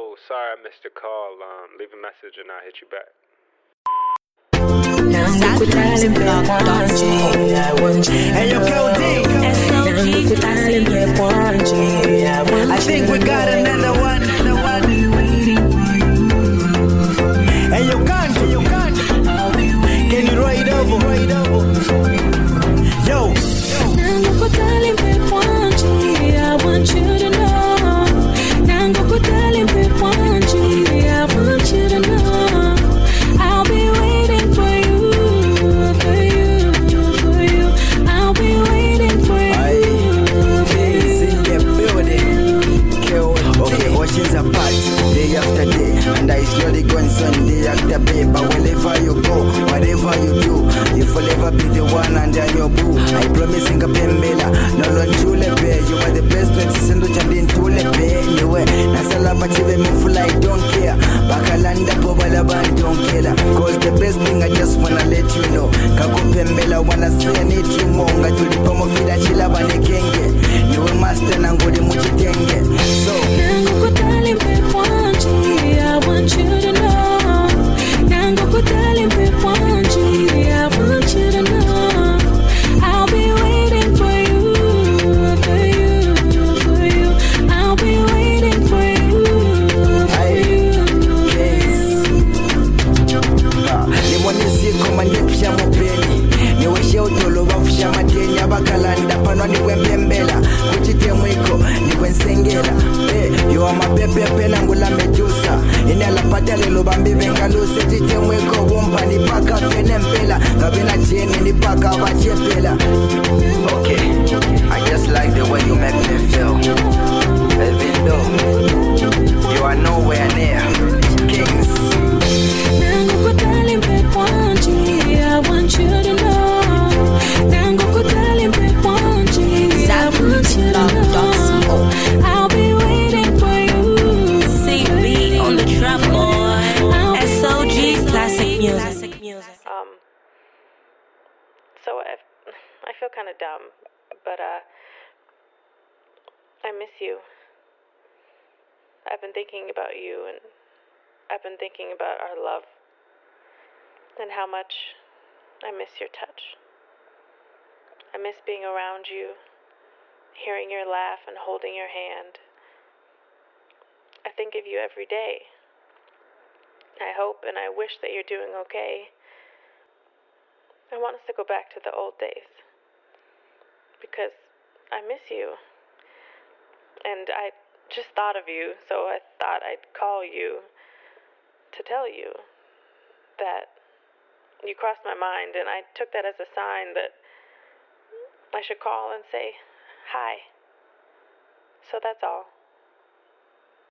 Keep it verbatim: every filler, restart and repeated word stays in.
Yo, sorry I missed your call. Um, leave a message and I'll hit you back. Hey, yo, K O D. I think we got another one. Hey, yo, Kanti, yo, Kanti. Can you ride over? Yo. I want you to know. Nango kutali mpepwanji. I want you to know. I'll be waiting for you, for you, for you. I'll be waiting for you. Things in the building. K O D. Okay, oceans apart, day after day, and I slowly going Sunday after day. But wherever you go, whatever you do, you will ever be the one under your boo. I promise in Pembela, no long chule pay. You are the best place to send to Chandin to le pay. Anyway, Nasala Pachive move like don't care. Bakalanda Pobalaban don't care. Cause the best thing I just wanna let you know. Kako Pembela wanna say I need you more. Ngatu di pomo fida chila bane kenge. Niwe master nangoli muchitenge. So Nango kutali mpepwanji. I want you to know. Nango kutali mpepwanji. I want you to know. I'll be waiting for you, for you, for you. I'll be waiting for you, for you. Yes. Nimonisi komande pisha mopeni. Niweshe utolo wafusha matenya bakalanda pano niwe mbembela. Kuchite mwiko niwe nsengela. Hey, you are my pepe pena ngula medusa. Inela pata lelo bambi vengaluse. Chite mwiko wumpa ni paka fene mpela. Kabina cheni ni paka wachepela. Okay, I just like the way you make me feel. Even though you are nowhere near Kings. Nango kutali mpepwanji. I want you to know. Nango kutali mpepwanji. I want you to know. I'll be waiting for you. C B on the trap boy. S O G classic music. Um, so I, I feel kind of dumb, but uh, I miss you. I've been thinking about you, and I've been thinking about our love, and how much I miss your touch. I miss being around you, hearing your laugh and holding your hand. I think of you every day. I hope and I wish that you're doing okay. I want us to go back to the old days, because I miss you. And I just thought of you, so I thought I'd call you to tell you that you crossed my mind, and I took that as a sign that I should call and say hi. So that's all.